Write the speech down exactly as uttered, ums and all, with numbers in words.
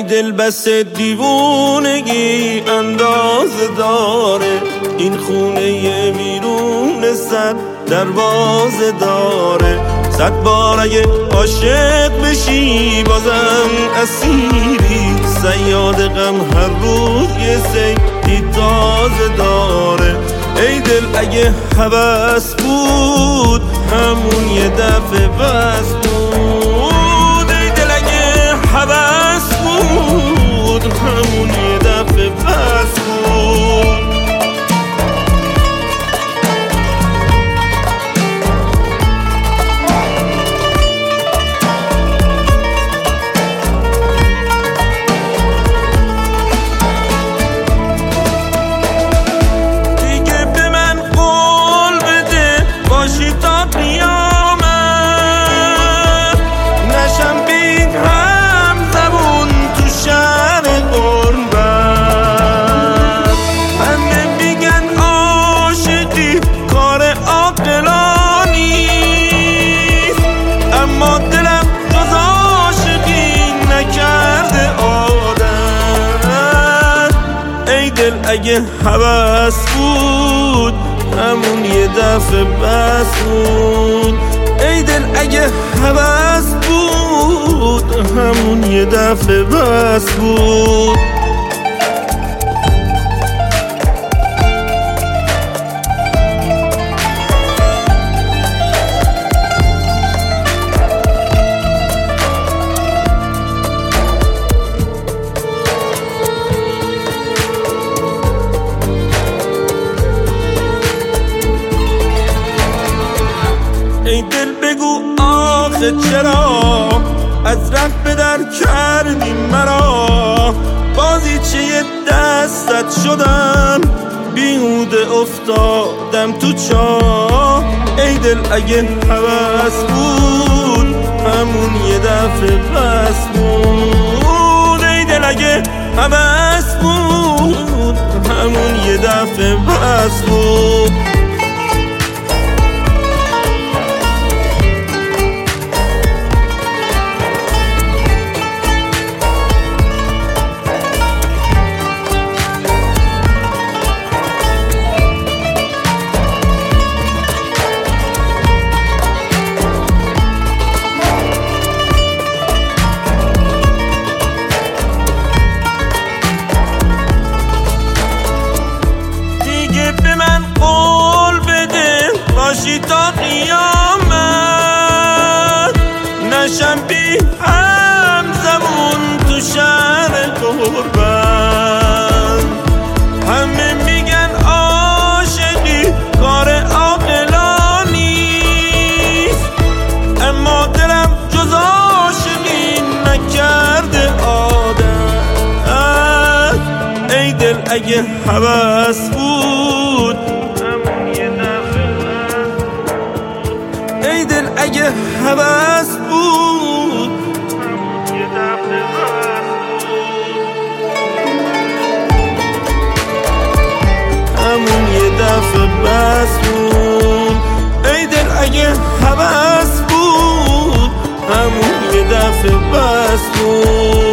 دل بس دیوونگی اندازه داره، این خونه بیرون صد دروازه داره. صد بار اگه عاشق بشی بازم اسیری، صیاد غم هر روز یه صیدی تازه داره. ای دل اگه هوس بود همون یه دفعه بس بود، ای دل اگه هوس بود همون یه دفعه بس بود. اگه هوس بود همون یه دفعه بس بود، ای دل اگه هوس بود همون یه دفعه بس بود. ای دل بگو آخه چرا از ره به در کردی مرا، بازیچه دستت شدم بیهوده افتادم تو چاه. ای دل اگه هوس بود همون یه دفعه بس بود، ای دل اگه هوس بود همون یه دفعه بس بود. به من قول بده باشی تا قیامت، نشم بی هم زمون تو شهر غربت. همه میگن عاشقی کار عاقلانیست، اما دلم جز عاشقی نکرده عادت. ای دل اگه هوس بود همون یه دفعه بس بود، ای دل اگه هوس بود همون یه دفعه بس بود، همون یه دفعه بس بود. ای دل اگه هوس بود همون یه دفعه بس بود.